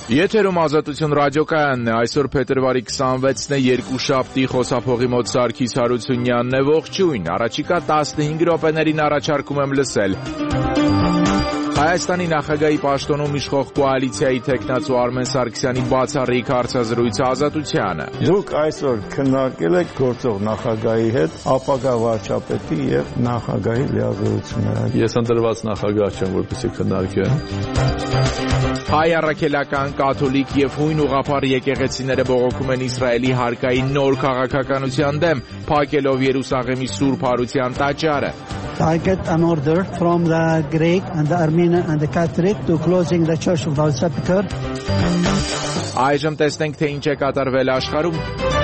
Եթերում Ազատություն ռադիոկայանն է, այսօր փետրվարի 26-ն է, երկուշաբթի, խոսափողի մոտ Սարգիս Հարությունյանն է, ողջույն, առաջիկա 15 րոպեներին առաջարկում եմ լսել. Հայաստանի նախագահի պաշտոնում իշխող կոալիցիայի թեկնածու Արմեն Սարգսյանի բացառիկ հարցազրույցը Ազատությանը. Դուք այսօր քննարկել եք գործող նախագահի հետ ապագա վարչապետի եւ նախագահի լիազորությունները. Ես ընտրված նախագահ չեմ, որպեսզի քննարկեմ. Հայ առաքելական, կաթոլիկ եւ հույն ուղղափառ եկեղեցիները բողոքում են Իսրայելի հարկային նոր քաղաքականության դեմ, փակելով Երուսաղեմի Սուրբ Հարության տաճարը. I get an order from the Greek and the Armenian and the Catholic to closing the Church of the Holy Sepulchre. Այժմ տեսնենք, թե ինչ է կատարվել աշխարհում.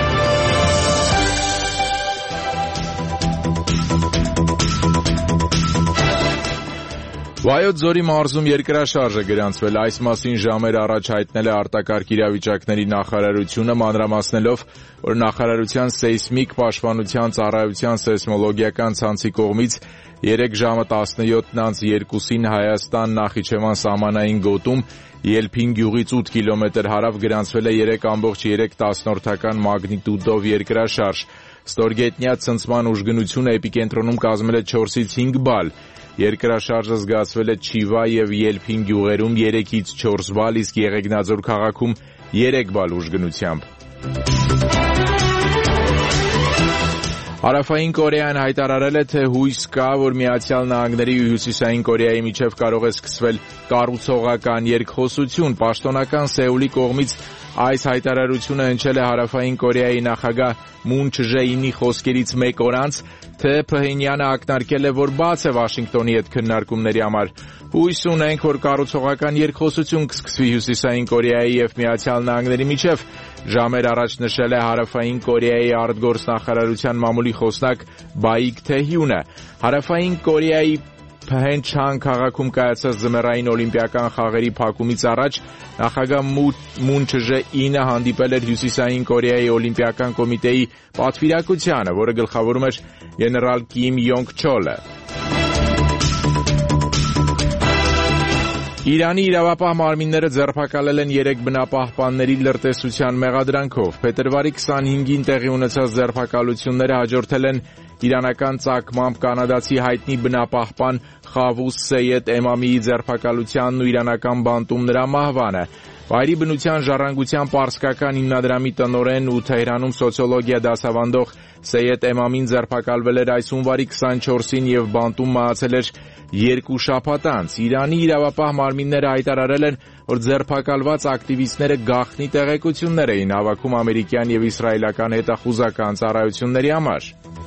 Վայոց ձորի մարզում երկրաշարժ է գրանցվել, այս մասին ժամեր առաջ հայտնել է արտակարգ իրավիճակների նախարարությունը, մանրամասնելով, որ նախարարության սեյսմիկ պաշտպանության ծառայության սեյսմոլոգիական ցանցի կողմից 3 ժամը 17:02-ին Հայաստան Նախիջևան սահմանային գոտում Ելփին գյուղից 8 կիլոմետր հարավ գրանցվել է 3.3 մագնիտուդով երկրաշարժ։ Ստորգետնյա ցնցման ուժգնությունը էպիկենտրոնում կազմել է 4-ից 5 բալ։ Երկրաշարժը զգացվել է Չիվա եւ Ելփին գյուղերում 3-ից 4 բալ, իսկ Եղեգնաձոր քաղաքում 3 բալ ուժգնությամբ։ Հարավային Կորեան հայտարարել է, թե հույս կա, որ Միացյալ Նահանգների ու Հյուսիսային Կորեայի միջև կարող է սկսվել կառուցողական երկխոսություն։ Պաշտոնական Սեուլի կողմից այս հայտարարությունը հնչել է Հարավային Կորեայի նախագահ Մուն Չժեինի խոսքերից մեկ օր անց, թե Փհենյանը ակնարկել է, որ բաց է Վաշինգտոնի հետ քննարկումների համար։ Հույս ունենք, որ կառուցողական երկխոսություն կսկսվի Հյուսիսային Կորեայի եւ Միացյալ Նահանգների միջև, ժամեր առաջ նշել է Հարավային Կորեայի արտգործնախարարության մամուլի խոսնակ Բայիկ Թեհյունը։ Հարավային Կորեայի Փհենչան քաղաքում կայացած ձմեռային օլիմպիական խաղերի փակումից առաջ նախագահ Մուն Չժեինը հանդիպել էր Հյուսիսային Կորեայի օլիմպիական կոմիտեի պատվիրակությանը, որը գլխավորում էր գեներալ Կիմ Յոնգ Չոլը։ Իրանի իրավապահ մարմինները ձերբակալել են 3 բնապահպանների լրտեսության մեղադրանքով։ Փետրվարի 25-ին տեղի ունեցած ձերբակալությունները հաջորդել են իրանական ծագմամբ կանադացի հայտնի բնապահպան Խավուս Սեյեդ Էմամիի ձերբակալությանն ու իրանական բանտում նրա մահվանը։ Վայրի բնության ժառանգության պարսկական հիմնադրամի տնօրեն ու Թեհրանում սոցիոլոգիա դասավանդող Սեյեդ Էմամին ձերբակալվել էր այս հունվարի 24-ին եւ բանտում մահացել էր 2 շաբաթ անց։ Իրանի իրավապահ մարմինները հայտարարել են, որ ձերբակալված ակտիվիստները գաղտնի տեղեկություններ էին հավաքում ամերիկյան եւ իսրայելական հետախուզական ծառայությունների համար։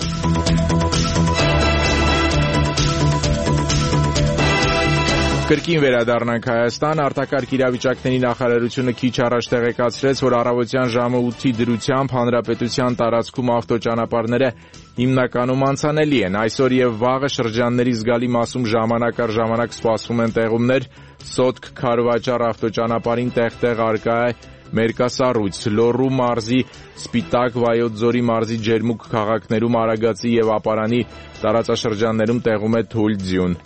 Կրկին վերադառնանք Հայաստան, արտակարգ իրավիճակների նախարարությունը քիչ առաջ տեղեկացրեց, որ առավոտյան ժամը 8-ի դրությամբ հանրապետության տարածքում ավտոճանապարհները հիմնականում անցանելի են։ Այսօր եւ վաղը շրջանների զգալի մասում ժամանակ առ ժամանակ սպասվում են տեղումներ, Սոտք Քարվաճառ ավտոճանապարհին տեղ-տեղ արկա է մերկասառույց, Լոռու մարզի Սպիտակ, Վայոց ձորի մարզի Ջերմուկ քաղաքներում, Արագածի եւ Ապարանի տարածաշրջաններում տեղում է թույլ ձյուն։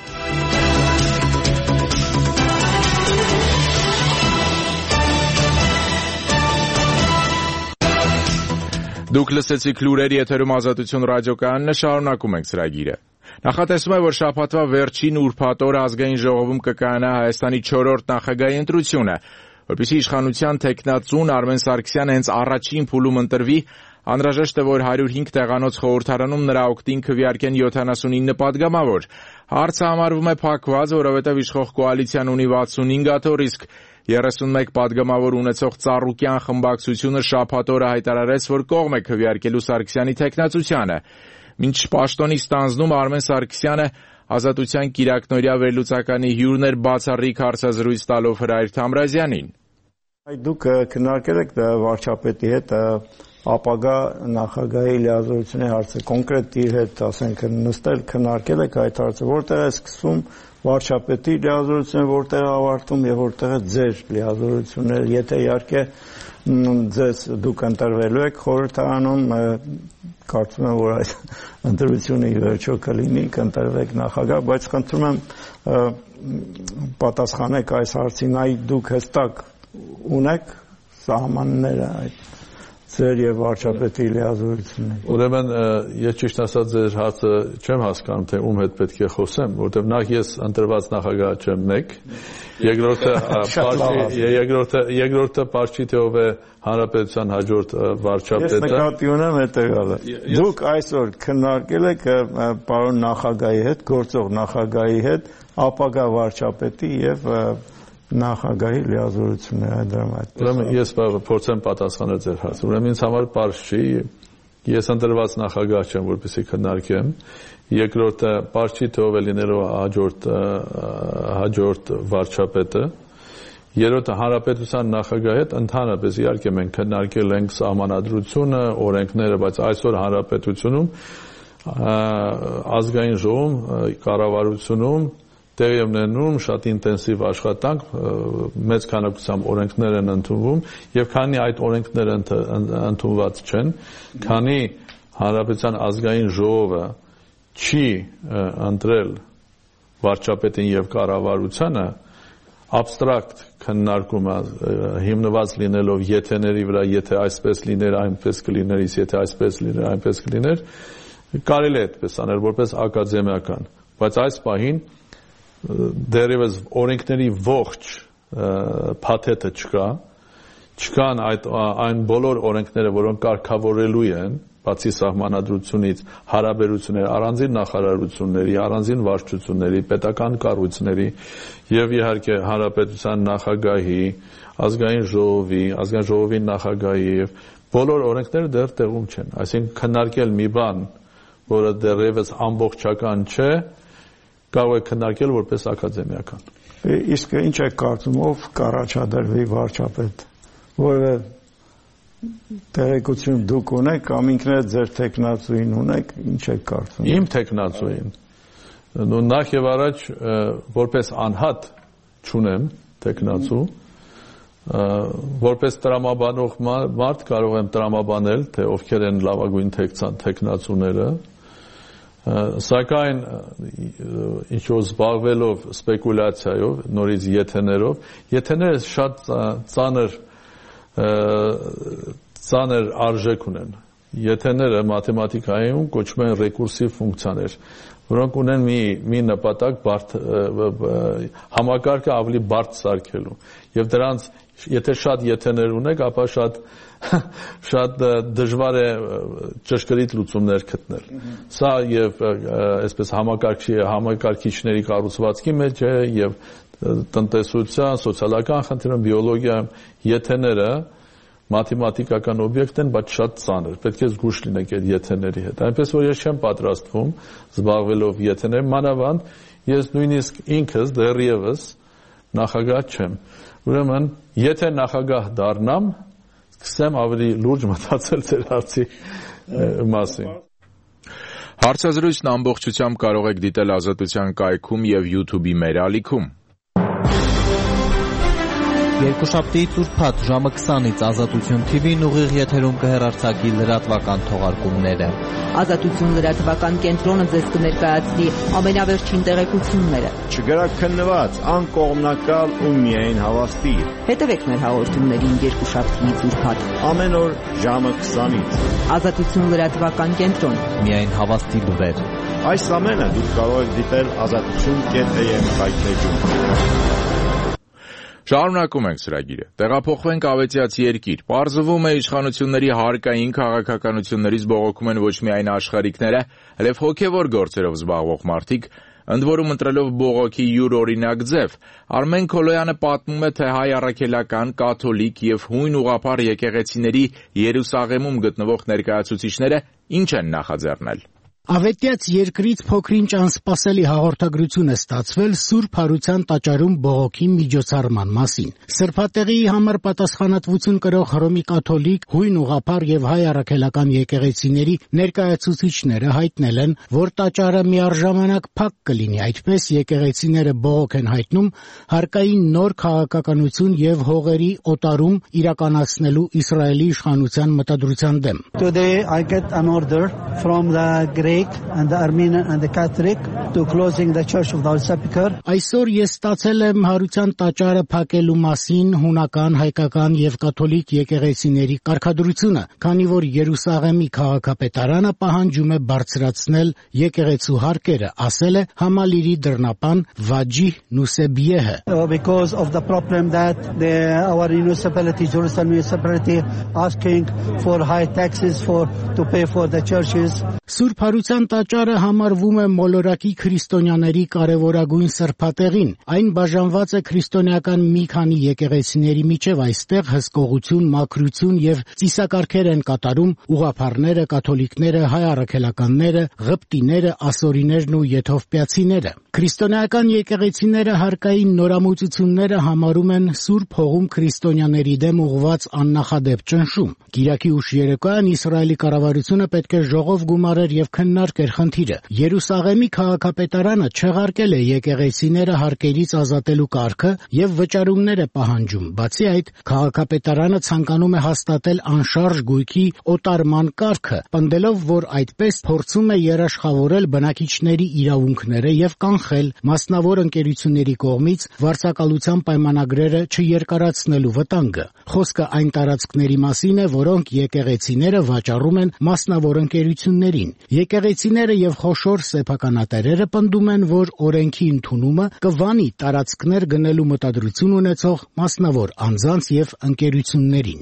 Դուք լսեցիք լուրեր, եթերում Ազատություն ռադիոկայանն է, շարունակում ենք ծրագիրը։ Նախատեսվում է, որ շաբաթվա վերջին ուրբաթ օրը Ազգային ժողովում կկայանա Հայաստանի 4-րդ նախագահի ընտրությունը, որպեսզի իշխանության թեկնածուն Արմեն Սարգսյանը հենց առաջին փուլում ընտրվի, անհրաժեշտ է, որ 105 տեղանոց խորհրդարանում նրա օգտին քվեարկեն 79 падգամավոր։ Հարցը համարվում է փակված, որովհետև իշխող կոալիցիան ունի 65 աթոռ, իսկ 31 падգամավոր ունեցող Ծառուկյան խմբակցությունը շաբաթ օրը հայտարարեց, որ կողմ է քվեարկելու Սարգսյանի թեկնածությանը։ Մինչ պաշտոնի ստանձնում Արմեն Սարգսյանը Ազատության կիրակնօրյա վերլուծականի հյուրն էր բացառիկ հարցազրույց տալով Հրայր Թամրազյանին։ Դուք քննարկել եք վարչապետի հետ ապագա նախագահի լիազորությունների հարցը, կոնկրետ իր հետ, ասենք, նստել քննարկել եք այդ հարցը, որտեղ է սկսվում վարչապետի լիազորությունը, որտեղ է ավարտվում եւ որտեղ է ձեր լիազորությունները, եթե իհարկե ձեզ դուք ընտրվելու եք խորհրդարանում, կարծում եմ, որ այդ ընտրությունը ի վերջո կլինի, կընտրվեք նախագահ, բայց խնդրում եմ պատասխանեք այս հարցին, այ դուք հստակ ունեք սահմանները այդ ձեր եւ վարչապետի լիազորությունների։ Ուրեմն ես ճիշտ ասած ձեր հարցը չեմ հասկանում, թե ում հետ պետք է խոսեմ, որովհետեւ նախ ես ընտրված նախագահ չեմ մեկ, երկրորդը Պարչիտը ով է հանրապետության հաջորդ վարչապետը։ Ես նկատի ունեմ հետեւյալը։ Դուք այսօր քննարկել եք պարոն նախագահի հետ, գործող նախագահի հետ, ապագա վարչապետի եւ նախագահի լիազորությունները դրամատ։ Ուրեմն ես փորձեմ պատասխանել ձեր հարցը։ Ուրեմն ինձ համար պարզ չի, ես ընտրված նախագահ չեմ, որպեսզի քննարկեմ։ Երկրորդը Պարչիտը ով է լինելով հաջորդ վարչապետը։ Երրորդը հանրապետության նախագահի հետ ընդհանրապես իհարկե մենք քննարկել ենք սահմանադրությունը, օրենքները, բայց այսօր հանրապետությունում ազգային ժողովում, կառավարությունում տեղի ունենում շատ ինտենսիվ աշխատանք, մեծ քանակությամբ օրենքներ են ընդունվում եւ քանի այդ օրենքները ընդունված չեն, քանի հանրապետության ազգային ժողովը չի ընտրել վարչապետին եւ կառավարությանը, абստրակտ քննարկումը հիմնված լինելով եթեների վրա, եթե այսպես լիներ, այնպես կլիներ, եթե այսպես լիներ, այնպես կլիներ, կարելի է այդպես անել որպես ակադեմիական, բայց այս պահին դերևս օրենքների ողջ փաթեթը չկան այն բոլոր օրենքները, որոնք կարգավորելու են, բացի սահմանադրությունից, հարաբերություններ առանձին նախարարությունների, առանձին վարչությունների, պետական կառույցների եւ իհարկե հանրապետության նախագահի, ազգային ժողովի նախագահի եւ բոլոր օրենքները դեռ տեղում չեն։ Այսինքն քննարկել մի բան, որը դեռևս ամբողջական չէ, կարող է քննարկել որպես ակադեմիական։ Իսկ ինչ է կարծում, ով կառաջադրվի վարչապետ, որը տեղեկություն դուք ունեք, կամ ինքներդ ձեր տեխնացուին ունեք, ինչ է կարծում։ Իմ տեխնացուին, նախ եւ առաջ որպես անհատ չունեմ տեխնացու, որպես տրամաբանող մարդ կարող եմ տրամաբանել, թե ովքեր են լավագույն տեխնացուները, սակայն ինչ-որ զբաղվելով սպեկուլյացիայով, նորից եթեները շատ ծանր արժեք ունեն։ Եթեները մաթեմատիկայում կոչվում են ռեկուրսիվ ֆունկցիաներ, որոնք ունեն մի նպատակ համակարգը ավելի բարդ սարքելու։ Եվ դրանց, եթե շատ եթեներ ունեք, ապա շատ դժվար է ճշգրիտ լուծումներ գտնել։ Սա եւ այսպես համակարգիչների կառուցվածքի մեջ է եւ տնտեսության, սոցիալական խնդիրներում, բիոլոգիայում եթեները մաթեմատիկական օբյեկտ են, բայց շատ ծանր։ Պետք է զգույշ լինեք այդ եթեների հետ։ Այնպես որ ես չեմ պատրաստվում զբաղվելով եթեներ, մանավանդ ես նույնիսկ ինքս դեռևս նախագահ չեմ։ Ուրեմն, եթե նախագահ դառնամ, սկսեմ ավելի լուրջ մտածել ձեր հարցի մասին։ Հարցազրույցն ամբողջությամբ կարող եք դիտել Ազատության կայքում եւ YouTube-ի մեր ալիքում։ Երկուշաբթի ծուրփաթ ժամը 20-ից Ազատություն TV-ն ուղիղ եթերում կհեռարձակի լրատվական թողարկումները։ Ազատություն լրատվական կենտրոնը ձեզ կներկայացնի ամենավերջին տեղեկությունները։ Չգրակ քննված, անկողմնակալ ու միայն հավաստի։ Հետևեք մեր հաղորդումներին երկուշաբթի ծուրփաթ Ամեն օր ժամը 20-ից։ Ազատություն լրատվական կենտրոն։ Միայն հավաստի լուրեր։ Այս ամենը դուք կարող եք դիտել azatutun.am հայտնեջում։ Շարունակում ենք ծրագիրը։ Տեղափոխվենք ավետյաց երկիր։ Պարզվում է իշխանությունների հարկային քաղաքականություններից բողոքում են ոչ միայն աշխարհիկները, այլև հոգևոր գործերով զբաղվող մարդիկ, ընդ որում ընտրելով բողոքի յուրօրինակ ձև։ Արմեն Քոլոյանը պատմում է, թե հայ առաքելական, կաթոլիկ եւ հույն ուղղափառ եկեղեցիների Երուսաղեմում գտնվող ներկայացուցիչները ինչ են նախաձեռնել։ Ավետյաց երկրից փոքրինչ անսպասելի հաղորդագրություն է ստացվել Սուրբ Հարության տաճարում բողոքի միջոցառման մասին։ Սրբատեղի համար պատասխանատվություն կրող Հռոմի կաթոլիկ, հույն ուղղափառ եւ հայ առաքելական եկեղեցիների ներկայացուցիչները հայտնել են, որ տաճարը միառժամանակ փակ կլինի, այդպես եկեղեցիները բողոք են հայտնում հարկային նոր քաղաքականություն եւ հողերի օտարում իրականացնելու Իսրայելի իշխանության մտադրության դեմ։ Today I get an order from the Great Greek and the Armenian and the Catholic to closing the Church of the Holy Sepulchre. Այսօր ես ստացել եմ հարության տաճարը փակելու մասին հունական, հայկական եւ կաթոլիկ եկեղեցիների կարգադրությունը, քանի որ Երուսաղեմի քաղաքապետարանը պահանջում է բարձրացնել եկեղեցու հարկերը, ասել է Համալիրի դռնապան Վաջիհ Նուսեբիեհը. Because of the problem that our municipality, Jerusalem municipality, asking for high taxes to pay for the churches. Սուրբ Հարության տաճարը համարվում է մոլորակի քրիստոնյաների կարևորագույն սրբատեղին։ Այն բաժանված է քրիստոնեական մի քանի եկեղեցիների միջև, այստեղ հսկողություն, մաքրություն եւ ծիսակարգեր են կատարում ուղղափառները, կաթոլիկները, հայ առաքելականները, ղպտիները, ասորիներն ու եթովպիացիները։ Քրիստոնեական եկեղեցիները հարկային նորամուծությունները համարում են Սուրբ Հողում քրիստոնյաների դեմ ուղղված աննախադեպ ճնշում։ Կիրակի ուշ երեկոյան Իսրայելի կառավարությունը պետք է ժողով գումարեր եւ քննարկեր խնդիրը։ Երուսաղեմի քաղաքապետարանը չեղարկել է եկեղեցիները հարկերից ազատելու կարգը եւ վճարումներ է պահանջում։ Բացի այդ, քաղաքապետարանը ցանկանում է հաստատել անշարժ գույքի օտարման կարգը, պնդելով, որ այդպես փորձում է երաշխավորել բնակիչների իրավունքները եւ կանխել մասնավոր ընկերությունների կողմից վարձակալության պայմանագրերը չերկարացնելու վտանգը։ Խոսքը այն տարածքների մասին է, որոնք եկեղեցիները վաճառում են մասնավոր ընկերություններին։ Եկեղեցիները եւ խոշոր սեփականատերերը պնդում են, որ օրենքի ընդունումը կվանի տարածքներ գնելու մտադրություն ունեցող մասնավոր անձանց եւ ընկերություններին։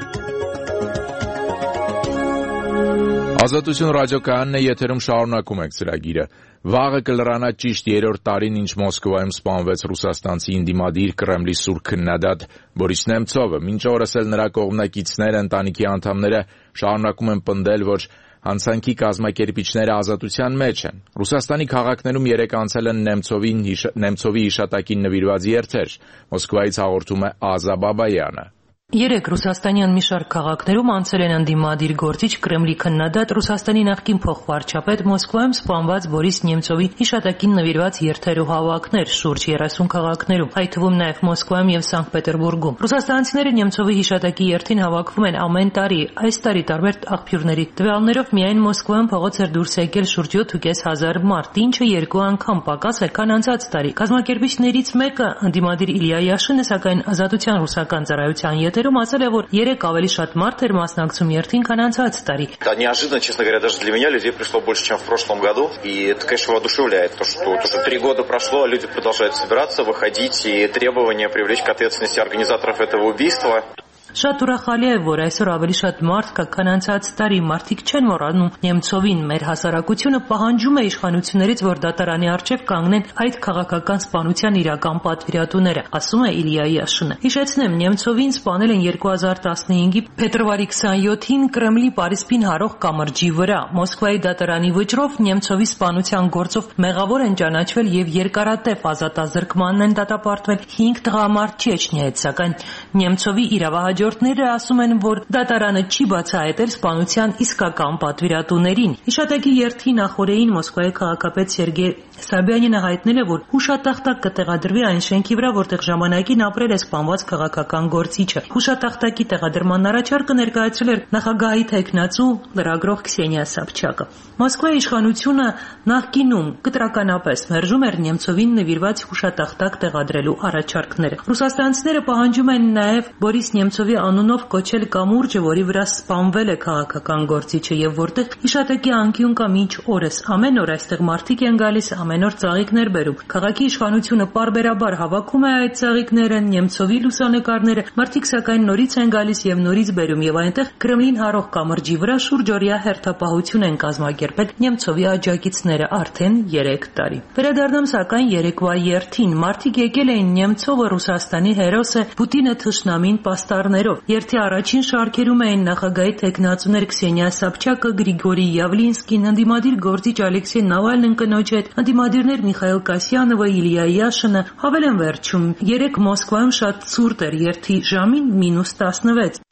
Ազատություն ռադիոկայանն է, եթերում շարունակում ենք ծրագիրը։ Վաղը կլրանա ճիշտ 3-րդ տարին, ինչ Մոսկվայում սպանվեց ռուսաստանցի ինդիմադիր Կրեմլի սուր քննադատ Բորիս Նեմցովը։ Մինչ օրս էլ նրա կողմնակիցները, ընտանիքի անդամները շարունակում են պնդել, որ հանցանքի կազմակերպիչները ազատության մեջ են։ Ռուսաստանի քաղաքներում 3 անցել են Նեմցովի հիշատակին նվիրված երթեր։ Մոսկվայից հաղորդում է Ազա Բաբայանը։ 3 ռուսաստանյան մի շարք քաղաքներում անցել են ընդդիմադիր գործիչ Կրեմլի քննադատ Ռուսաստանի նախկին փոխվարչապետ Մոսկվայում սպանված Բորիս Նեմցովի հիշատակին նվիրված երթեր ու հավաքներ շուրջ 30 քաղաքներում, այդ թվում նաև Մոսկվայում եւ Սանկտ Պետերբուրգում։ Ռուսաստանցիները Նեմցովի հիշատակի երթին հավաքվում են ամեն տարի։ Այս տարի տարբեր աղբյուրների տվյալներով միայն Մոսկվայում փողոց էր դուրս եկել շուրջ 7,500 մարդ, ինչը 2 անգամ պակաս է, քան անցած տարի։ Կազմակերպիչներից մեկը ընդդիմադիր Իլիա Յաշինը, սակայն Ազատության ռուսական ծառայության ասել է, որ 3 ավելի շատ մարդ էր մասնակցում երթին, քան անցած տարի։ Да, неожиданно, честно говоря, даже для меня людей пришло больше, чем в прошлом году. И это, конечно, воодушевляет, то, что 3 года прошло, а люди продолжают собираться, выходить, и требования привлечь к ответственности организаторов этого убийства. Շատ ուրախալի է, որ այսօր ավելի շատ մարդ կա, քան անցած տարի։ Մարդիկ չեն մոռանում Նեմցովին։ Մեր հասարակությունը պահանջում է իշխանություններից, որ դատարանի առջև կանգնեն այդ քաղաքական սպանության իրական պատվիրատուները, ասում է Իլիա Յաշինը։ Հիշեցնեմ, Նեմցովին սպանել են 2015-ի փետրվարի 27-ին Կրեմլի Պարիսպին հարող կամրջի վրա։ Մոսկվայի դատարանի վճռով Նեմցովի սպանության գործով մեղավոր են ճանաչվել եւ երկարատև ազատազրկմանն են դատապարտվել 5 տղամարդ Չեչնիայից, սակայն Նեմցովի իրավահաջորդները ասում են, որ դատարանը չի բացահայտել սպանության իսկական պատվիրատուներին։ Հիշատակի երթի նախօրեին Մոսկվայի քաղաքապետ Սերգեյ Սաբյանինը հայտնել է, որ հուշատախտակ կտեղադրվի այն շենքի վրա, որտեղ ժամանակին ապրել է սպանված քաղաքական գործիչը։ Հուշատախտակի տեղադրման առաջարկը ներկայացրել էր նախագահի թեկնածու լրագրող Քսենիա Սաբչակը։ Մոսկվայի իշխանությունը նախկինում կտրականապես մերժում էր Նեմցովին նվիրված հուշատախտակ տեղադրելու առաջարկները։ Ռուսաստանցիները պահանջում են նաև Բորիս Նեմցովի անունով կոչել կամուրջը, որի վրա սպանվել է քաղաքական գործիչը եւ որտեղ հիշատակի անկյուն կա մինչ օրս։ Ամեն օր այստեղ մարդիկ են գալիս, ամեն օր ծաղիկներ բերում։ Քաղաքի իշխանությունը պարբերաբար հավաքում է այդ ծաղիկները, Նեմցովի լուսանկարները, մարդիկ սակայն նորից են գալիս եւ նորից բերում եւ այնտեղ Կրեմլին հարող կամրջի վրա շուրջօրյա հերթապահություն են կազմակերպել Նեմցովի աջակիցները արդեն 3 տարի։ Վերադառնամ սակայն երեկվա երթին, մարդիկ եկել էին Նեմցովը Ռուսաստանի հերոսը Պուտինը թշնամին պաստառներով։ Երթի առաջին շարքերում էին նախագահի թեկնածուներ Քսենիա Սաբչակը, Գրիգորի Յավլինսկին, ընդդիմադիր գործիչ Ալեքսեյ Նավալնին կնոջ հետ, ընդդիմադիրներ Միխայել Կասյանովը, Իլիա Յաշինը, հավել են վերջում 3 Մոսկվայում շատ ցուրտ էր երթի ժամին -16։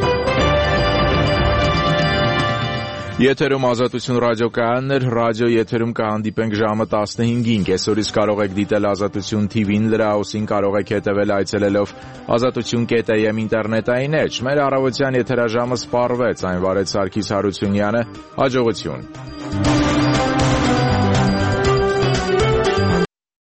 Եթերում Ազատություն ռադիոկայանն էր, ռադիո եթերում կհանդիպենք ժամը 15-ին, կեսօրից կարող եք դիտել Ազատություն TV-ն, լրահոսին կարող եք հետևել այցելելով azatutun.am ինտերնետային էջ։ Մեր առավոտյան եթերաժամը սպառվեց, այն վարեց Սարգիս Հարությունյանը, հաջողություն։